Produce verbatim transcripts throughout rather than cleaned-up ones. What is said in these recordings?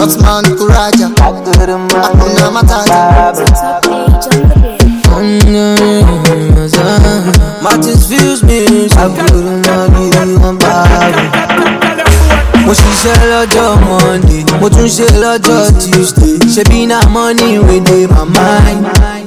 Osman Kuraja, Akuna Matata. Martins views me, I couldn't give you one power. Mo ṣiṣẹ́ lọ́jọ́ Monday, mo tún ṣe lọ́jọ́ Tuesday. Ṣebí na money wey dey my mind.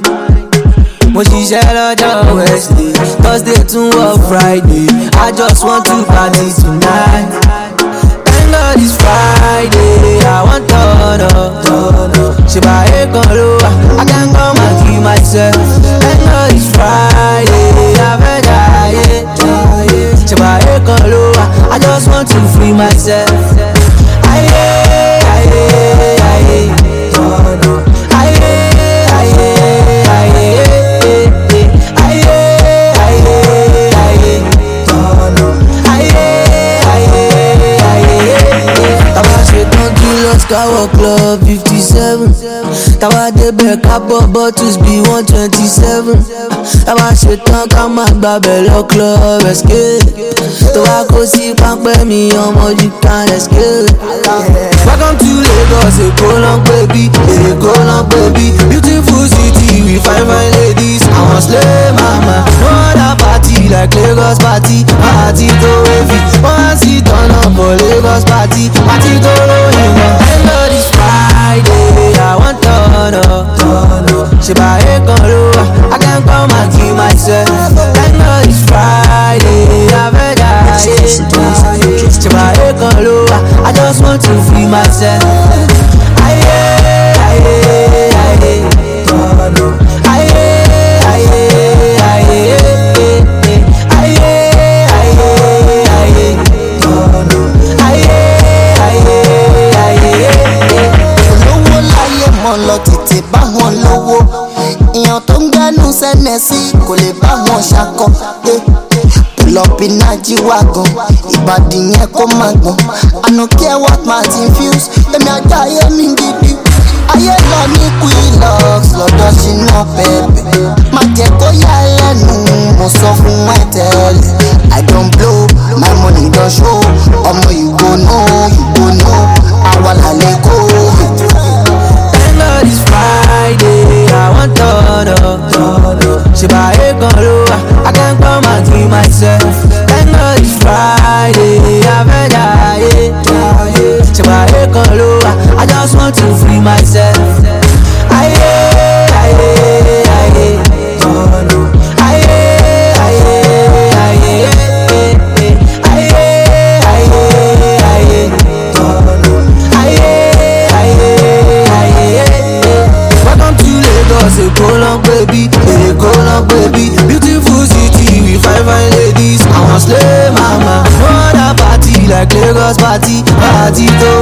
Mo ṣiṣẹ́ lọ́jọ́ Wednesday, Thursday tún wọ Friday. I just want to party tonight. Thank God it's Friday, I want turn up, turn up. Ṣèbà ẹ̀kan ló wà, I can't come and kill myself. Thank God it's Friday, I fẹ́ jayé, jayé. Ṣèbà ẹ̀kan ló wà, I just want to free myself. Aye, aye, aye, turn up. Aye, aye, aye, aye, aye, aye, turn up. Aye, aye, aye. Tàwa ṣetán kí lọ́sìkà wọ club fifty-seven. Tàwa débẹ̀ ká bọ́ bottles bí one twenty-seven. Tàwa ṣetán ká máa gbàbẹ̀ lọ club escape. Tó wá kó sí pápẹ́ mi ọmọ you can escape. Welcome to Lagos, Èkó ló ń pè bí, Èkó ló ń pè bí. Beautiful city with fine fine ladies. Àwọn slay mama, no other party like Lagos party. Party tó heavy, wọ́n á sì turn up for Lagos party. Party tó lóyìn wọn. Thank God it's Friday, I want turn up, turn up. Ṣèbà ẹ̀kan ló wà, I can't come and kill myself. Thank God it's Friday, I fẹ́ jayé, jayé. Ṣèbà ẹ̀kan ló wà, I just want to free myself. Aye, aye, aye, turn up. Aye, aye, aye, aye, aye, aye, turn up. Aye, aye, aye. Olówó láyé mọ́ lọ tètè bá wọn lówó. Èèyàn tó ń gbẹ́nu sẹ́nẹ̀ sí kò lè bá wọn ṣakọ. Pull-up in a G-Wagon, ìbàdí yẹn kó má gbọ̀n. I no care what Martin feels, èmi ajá ayé mi gidi. Ayé lọ ní Quillox, lọ́dọ̀ ṣínà pẹ̀pẹ̀. Má jẹ́ kó yá ẹlẹ́nu, mo sọ fún ẹ tẹ́lẹ̀. I don blow, my money don show. Ọmọ you go know, you go know. Àwa là lè kó. Thank God it's Friday, I want turn up, turn up. Ṣèbà ẹ̀kan ló wà, I can't come and kill myself. Thank God it's Friday, I fẹ́ jayé, jayé. Ṣèbà ẹ̀kan ló wà, I just want to free myself. Aye, aye, aye, turn up. Aye, aye, aye, aye, aye, aye, turn up. Aye, aye, aye. Welcome to Lagos, Èkó ló ń pè bí, Èkó ló ń pè bí. Beautiful city with fine fine ladies. Àwọn slay mama, no other party like Lagos party. Party tó